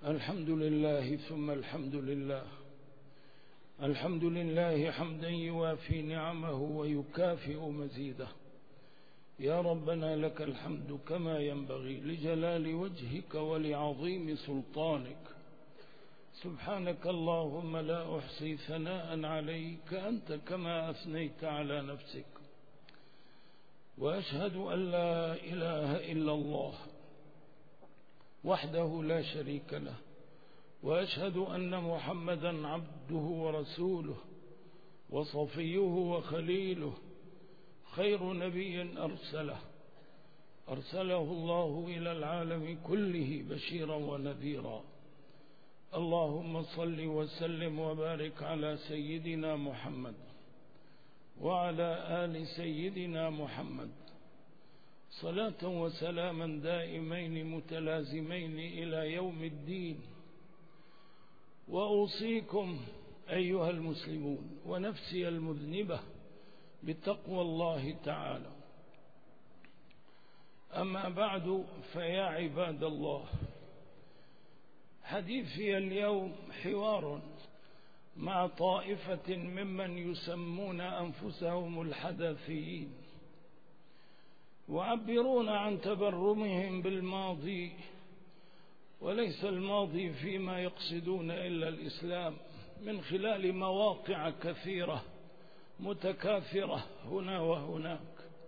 الحمد لله ثم الحمد لله. الحمد لله حمدا يوافي نعمه ويكافئ مزيده. يا ربنا لك الحمد كما ينبغي لجلال وجهك ولعظيم سلطانك. سبحانك اللهم لا أحصي ثناء عليك أنت كما أثنيت على نفسك. وأشهد أن لا إله إلا الله وحده لا شريك له، وأشهد أن محمدا عبده ورسوله وصفيه وخليله، خير نبي أرسله الله إلى العالم كله بشيرا ونذيرا. اللهم صل وسلم وبارك على سيدنا محمد وعلى آل سيدنا محمد، صلاة وسلاما دائمين متلازمين إلى يوم الدين. وأوصيكم أيها المسلمون ونفسي المذنبة بتقوى الله تعالى. أما بعد، فيا عباد الله، حديثي اليوم حوار مع طائفة ممن يسمون أنفسهم الحداثيين، ويعبرون عن تبرمهم بالماضي، وليس الماضي فيما يقصدون إلا الإسلام، من خلال مواقع كثيرة متكاثرة هنا وهناك.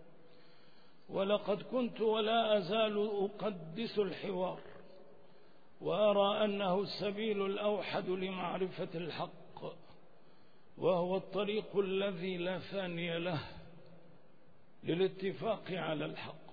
ولقد كنت ولا أزال أقدس الحوار، وأرى أنه السبيل الأوحد لمعرفة الحق، وهو الطريق الذي لا ثاني له للاتفاق على الحق.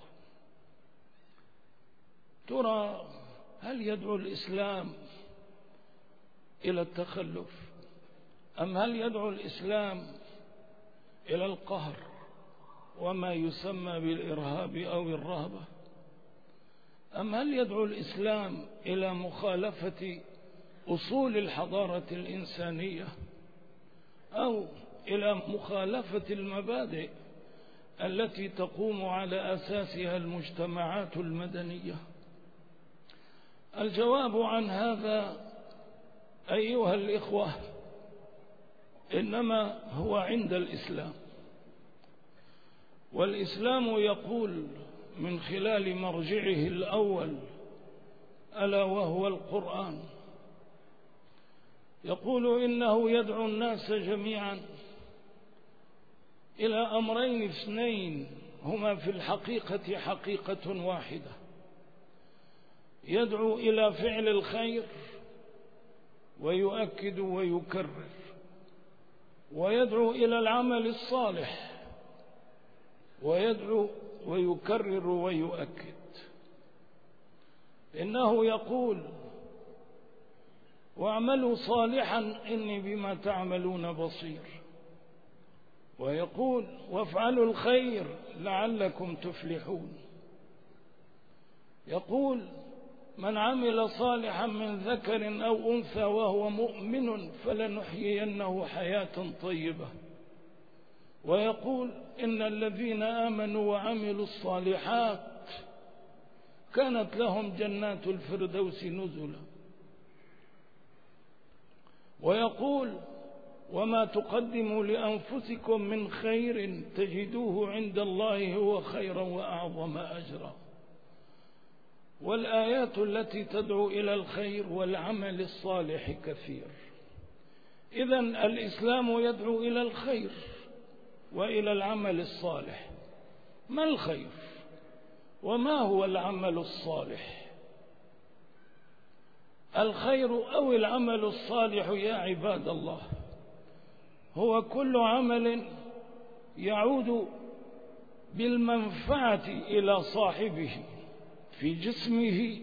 ترى هل يدعو الإسلام إلى التخلف، أم هل يدعو الإسلام إلى القهر وما يسمى بالإرهاب أو الرهبة، أم هل يدعو الإسلام إلى مخالفة أصول الحضارة الإنسانية، أو إلى مخالفة المبادئ التي تقوم على أساسها المجتمعات المدنية؟ الجواب عن هذا أيها الإخوة إنما هو عند الإسلام. والإسلام يقول من خلال مرجعه الأول ألا وهو القرآن، يقول إنه يدعو الناس جميعا إلى أمرين اثنين هما في الحقيقة حقيقة واحدة: يدعو إلى فعل الخير ويؤكد ويكرر، ويدعو إلى العمل الصالح ويدعو ويكرر ويؤكد. إنه يقول واعملوا صالحا إني بما تعملون بصير، ويقول وافعلوا الخير لعلكم تفلحون. يقول من عمل صالحا من ذكر أو أنثى وهو مؤمن فلنحيينه حياة طيبة. ويقول إن الذين آمنوا وعملوا الصالحات كانت لهم جنات الفردوس نزلا. ويقول وما تقدموا لأنفسكم من خير تجدوه عند الله هو خيرا وأعظم أجرا. والآيات التي تدعو إلى الخير والعمل الصالح كثير. إذن الإسلام يدعو إلى الخير وإلى العمل الصالح. ما الخير وما هو العمل الصالح؟ الخير أو العمل الصالح يا عباد الله هو كل عمل يعود بالمنفعة إلى صاحبه في جسمه،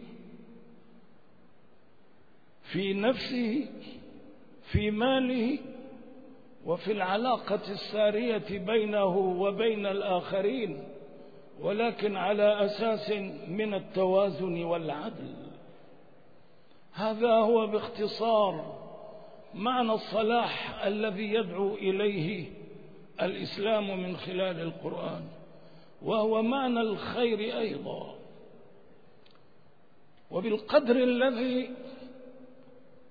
في نفسه، في ماله، وفي العلاقة السارية بينه وبين الآخرين، ولكن على أساس من التوازن والعدل. هذا هو باختصار معنى الصلاح الذي يدعو إليه الإسلام من خلال القرآن، وهو معنى الخير أيضا. وبالقدر الذي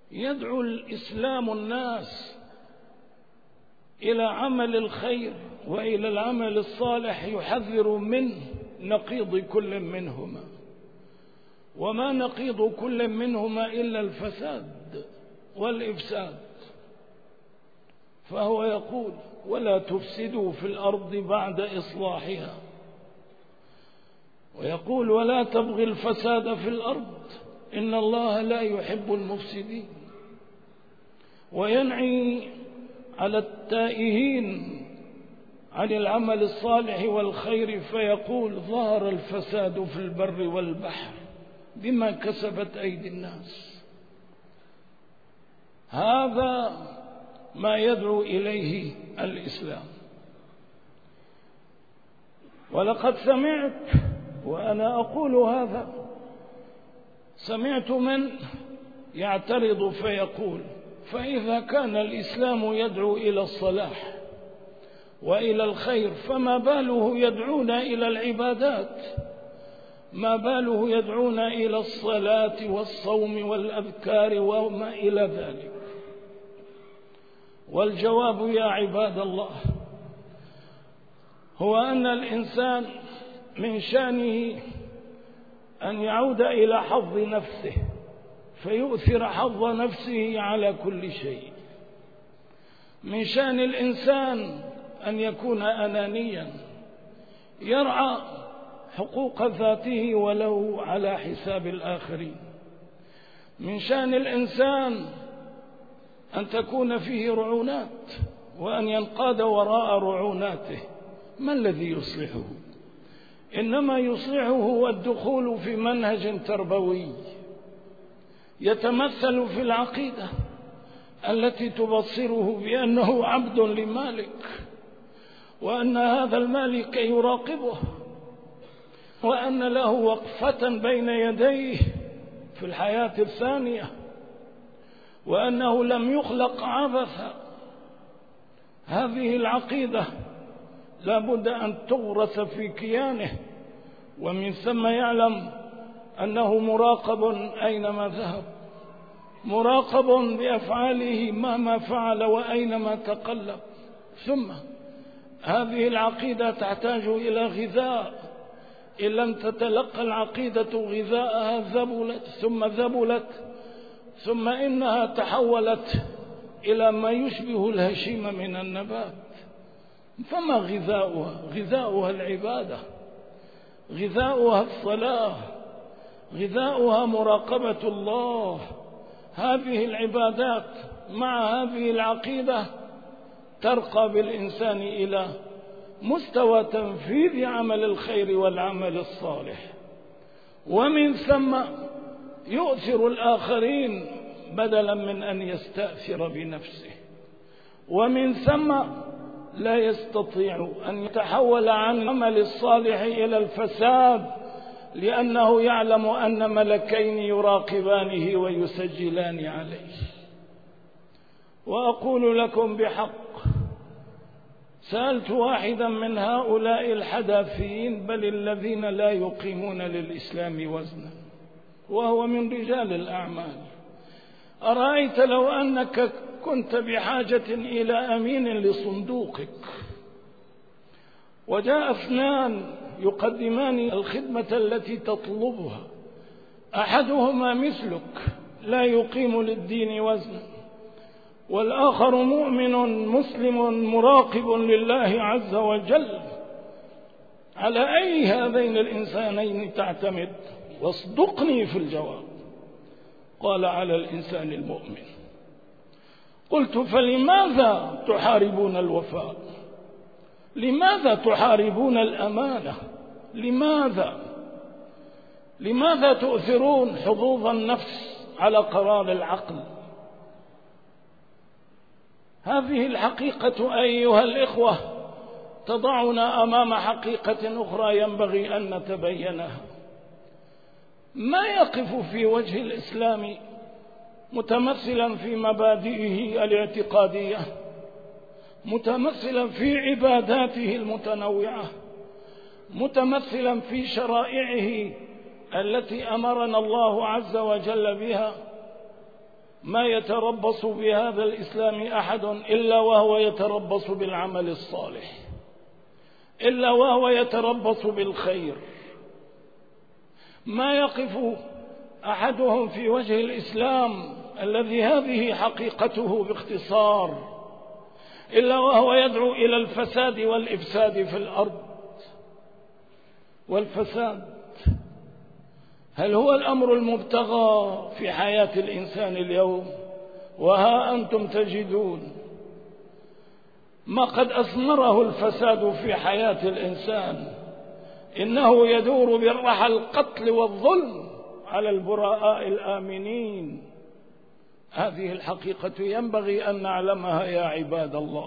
يدعو الإسلام الناس إلى عمل الخير وإلى العمل الصالح، يحذر من نقيض كل منهما، وما نقيض كل منهما إلا الفساد والإفساد. فهو يقول: ولا تفسدوا في الأرض بعد إصلاحها، ويقول: ولا تبغي الفساد في الأرض إن الله لا يحب المفسدين، وينعي على التائهين عن العمل الصالح والخير فيقول: ظهر الفساد في البر والبحر بما كسبت أيدي الناس. هذا ما يدعو إليه الإسلام. ولقد سمعت، وأنا أقول هذا، سمعت من يعترض فيقول: فإذا كان الإسلام يدعو إلى الصلاح وإلى الخير فما باله يدعونا إلى العبادات؟ ما باله يدعونا إلى الصلاة والصوم والأذكار وما إلى ذلك؟ والجواب يا عباد الله هو أن الإنسان من شأنه أن يعود إلى حظ نفسه فيؤثر حظ نفسه على كل شيء. من شأن الإنسان أن يكون أنانيا يرعى حقوق ذاته ولو على حساب الآخرين. من شأن الإنسان أن تكون فيه رعونات وأن ينقاد وراء رعوناته. ما الذي يصلحه؟ إنما يصلحه هو الدخول في منهج تربوي يتمثل في العقيدة التي تبصره بأنه عبد لمالك، وأن هذا المالك يراقبه، وأن له وقفة بين يديه في الحياة الثانية، وأنه لم يخلق عبثا. هذه العقيدة لا بد أن تغرس في كيانه، ومن ثم يعلم أنه مراقب أينما ذهب، مراقب بأفعاله مهما فعل وأينما تقلب. ثم هذه العقيدة تحتاج إلى غذاء، إن لم تتلقى العقيدة غذاءها ذبلت ثم ذبلت، ثم إنها تحولت إلى ما يشبه الهشيم من النبات. فما غذاؤها؟ غذاؤها العبادة، غذاؤها الصلاة، غذاؤها مراقبة الله. هذه العبادات مع هذه العقيدة ترقى بالإنسان إلى مستوى تنفيذ عمل الخير والعمل الصالح، ومن ثم يؤثر الآخرين بدلا من أن يستأثر بنفسه، ومن ثم لا يستطيع أن يتحول عن عمل الصالح إلى الفساد، لأنه يعلم أن ملكين يراقبانه ويسجلان عليه. وأقول لكم بحق، سألت واحدا من هؤلاء الحداثيين بل الذين لا يقيمون للإسلام وزنا، وهو من رجال الأعمال: أرأيت لو أنك كنت بحاجة إلى أمين لصندوقك، وجاء اثنان يقدمان الخدمة التي تطلبها، أحدهما مثلك لا يقيم للدين وزنا، والآخر مؤمن مسلم مراقب لله عز وجل، على أي هذين الإنسانين تعتمد؟ واصدقني في الجواب. قال: على الإنسان المؤمن. قلت: فلماذا تحاربون الوفاء؟ لماذا تحاربون الأمانة؟ لماذا تؤثرون حظوظ النفس على قرار العقل؟ هذه الحقيقة أيها الإخوة تضعنا أمام حقيقة أخرى ينبغي أن نتبينها. ما يقف في وجه الإسلام متمثلا في مبادئه الاعتقادية، متمثلا في عباداته المتنوعة، متمثلا في شرائعه التي أمرنا الله عز وجل بها، ما يتربص بهذا الإسلام أحد إلا وهو يتربص بالعمل الصالح، إلا وهو يتربص بالخير. ما يقف أحدهم في وجه الإسلام الذي هذه حقيقته باختصار إلا وهو يدعو إلى الفساد والإفساد في الأرض. والفساد هل هو الأمر المبتغى في حياة الإنسان اليوم؟ وها أنتم تجدون ما قد أثمره الفساد في حياة الإنسان، إنه يدور بالرحى القتل والظلم على البراء الآمنين. هذه الحقيقة ينبغي أن نعلمها يا عباد الله.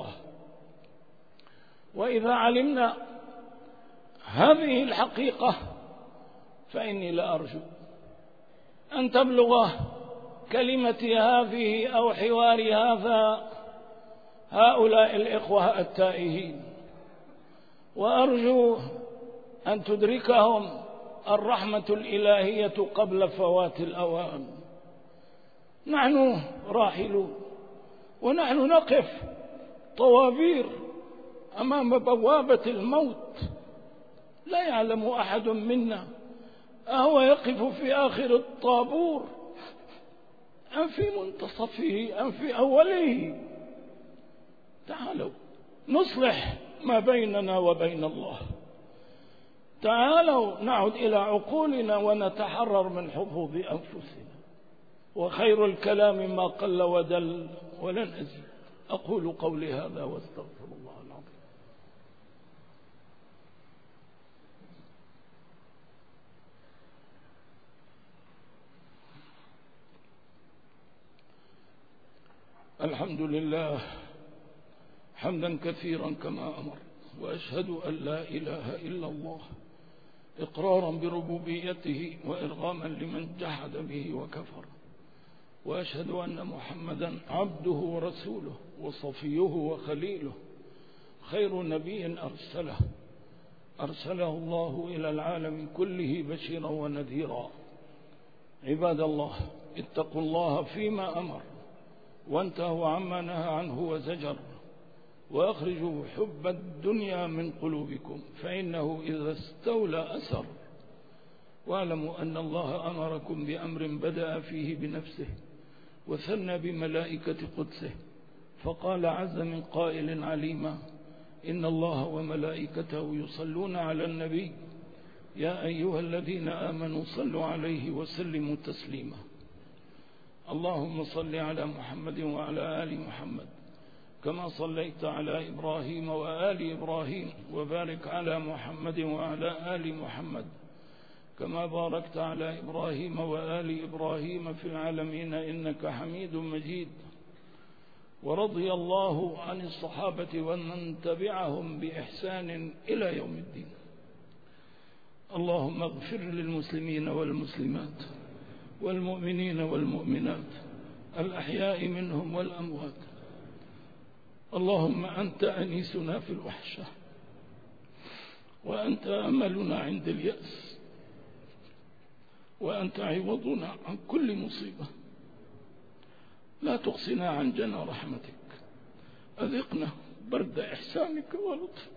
وإذا علمنا هذه الحقيقة فإني لأرجو أن تبلغ كلمتي هذه أو حواري هذا هؤلاء الإخوة التائهين، وأرجو أن تدركهم الرحمة الإلهية قبل فوات الأوان. نحن راحلون ونحن نقف طوابير أمام بوابة الموت، لا يعلم أحد منا أهو يقف في آخر الطابور أم في منتصفه أم في أوله. تعالوا نصلح ما بيننا وبين الله، تعالوا نعد إلى عقولنا ونتحرر من حظوظ أنفسنا، وخير الكلام ما قل ودل ولن أزيد. أقول قولي هذا واستغفر الله العظيم. الحمد لله حمدا كثيرا كما أمر، وأشهد أن لا إله إلا الله إقرارا بربوبيته وإرغاما لمن جحد به وكفر، وأشهد أن محمدا عبده ورسوله وصفيه وخليله، خير نبي أرسله الله إلى العالم كله بشيرا ونذيرا. عباد الله، اتقوا الله فيما أمر وانتهوا عما نهى عنه وزجر، وأخرجوا حب الدنيا من قلوبكم فإنه إذا استولى أسر. واعلموا أن الله أمركم بأمر بدأ فيه بنفسه وثنى بملائكة قدسه، فقال عز من قائل عليما: إن الله وملائكته يصلون على النبي يا أيها الذين آمنوا صلوا عليه وسلموا تسليما. اللهم صل على محمد وعلى آل محمد كما صليت على إبراهيم وآل إبراهيم، وبارك على محمد وعلى آل محمد كما باركت على إبراهيم وآل إبراهيم في العالمين إنك حميد مجيد. ورضي الله عن الصحابة ومن تبعهم بإحسان إلى يوم الدين. اللهم اغفر للمسلمين والمسلمات والمؤمنين والمؤمنات الأحياء منهم والأموات. اللهم أنت أنيسنا في الوحشة، وأنت أملنا عند اليأس، وأنت عوضنا عن كل مصيبة. لا تقصنا عن جنى رحمتك، أذقنا برد إحسانك ولطفك.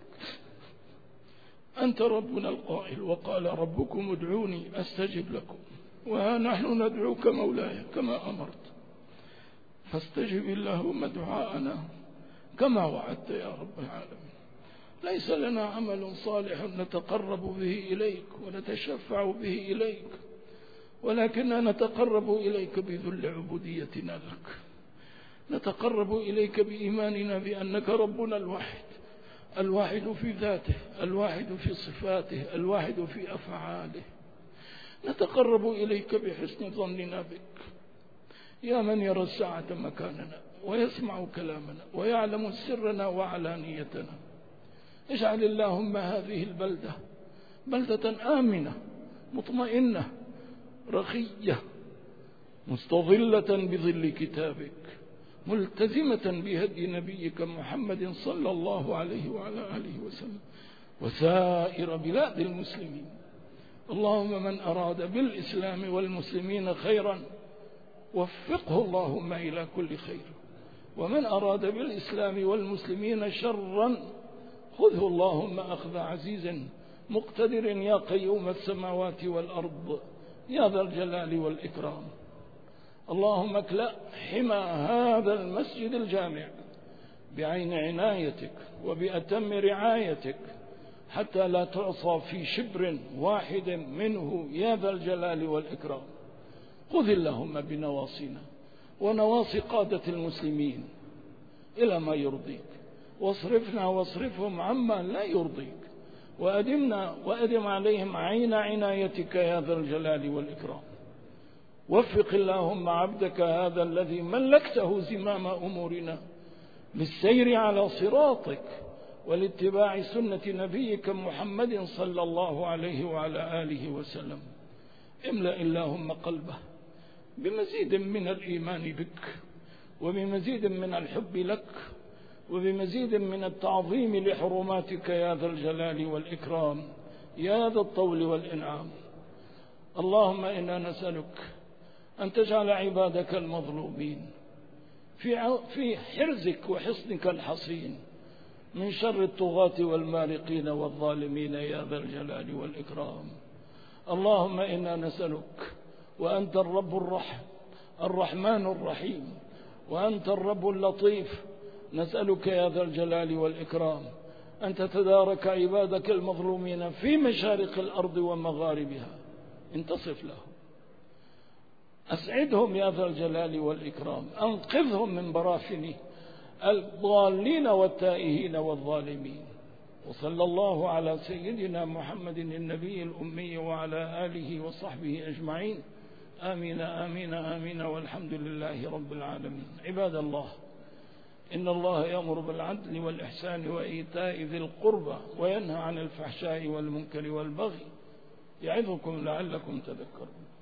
أنت ربنا القائل: وقال ربكم ادعوني أستجب لكم. وها نحن ندعوك مولاي كما أمرت، فاستجب اللهم دعاءنا كما وعدت يا رب العالمين. ليس لنا عمل صالح نتقرب به إليك ونتشفع به إليك، ولكننا نتقرب إليك بذل عبوديتنا لك، نتقرب إليك بإيماننا بأنك ربنا الواحد، الواحد في ذاته، الواحد في صفاته، الواحد في أفعاله. نتقرب إليك بحسن ظننا بك يا من يرى الساعة مكاننا ويسمع كلامنا ويعلم سرنا وعلانيتنا. اجعل اللهم هذه البلدة بلدة آمنة مطمئنة رخية مستظلة بظل كتابك، ملتزمة بهدي نبيك محمد صلى الله عليه وعلى آله وسلم، وسائر بلاد المسلمين. اللهم من أراد بالإسلام والمسلمين خيرا وفقه اللهم إلى كل خير، ومن أراد بالإسلام والمسلمين شرا خذه اللهم أخذ عزيز مقتدر يا قيوم السماوات والأرض يا ذا الجلال والإكرام. اللهم اكلأ حمى هذا المسجد الجامع بعين عنايتك وبأتم رعايتك حتى لا تعصى في شبر واحد منه يا ذا الجلال والإكرام. خذ اللهم بنواصينا ونواصي قادة المسلمين إلى ما يرضيك، واصرفنا واصرفهم عما لا يرضيك، وأدم عليهم عين عنايتك يا ذا الجلال والإكرام. وفق اللهم عبدك هذا الذي ملكته زمام أمورنا للسير على صراطك ولاتباع سنة نبيك محمد صلى الله عليه وعلى آله وسلم. املأ اللهم قلبه بمزيد من الإيمان بك، وبمزيد من الحب لك، وبمزيد من التعظيم لحرماتك يا ذا الجلال والإكرام يا ذا الطول والإنعام. اللهم إنا نسألك أن تجعل عبادك المظلومين في حرزك وحصنك الحصين من شر الطغاة والمارقين والظالمين يا ذا الجلال والإكرام. اللهم إنا نسألك وأنت الرب الرحمن الرحيم، وأنت الرب اللطيف، نسألك يا ذا الجلال والإكرام أن تتدارك عبادك المظلومين في مشارق الأرض ومغاربها، انتصف لهم، أسعدهم يا ذا الجلال والإكرام، أنقذهم من براثن الضالين والتائهين والظالمين. وصلى الله على سيدنا محمد النبي الأمي وعلى آله وصحبه أجمعين. آمين آمين آمين، والحمد لله رب العالمين. عباد الله، إن الله يأمر بالعدل والإحسان وإيتاء ذي القربى وينهى عن الفحشاء والمنكر والبغي، يعظكم لعلكم تذكرون.